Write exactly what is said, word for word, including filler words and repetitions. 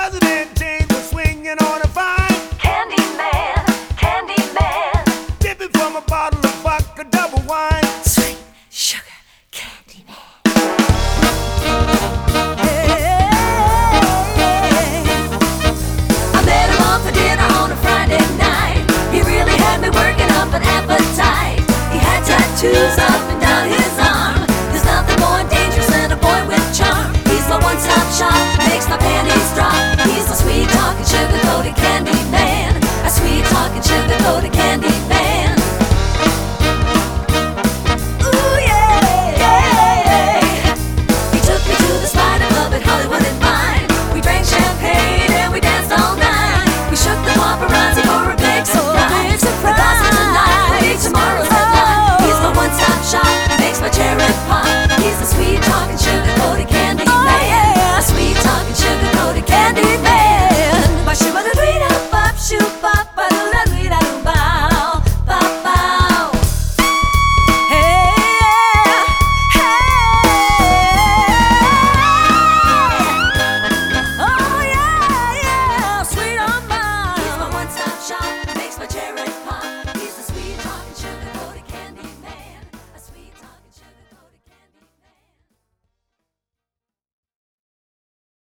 President James was swinging on a vine. Candy man, candy man. Dipping from a bottle of vodka double wine.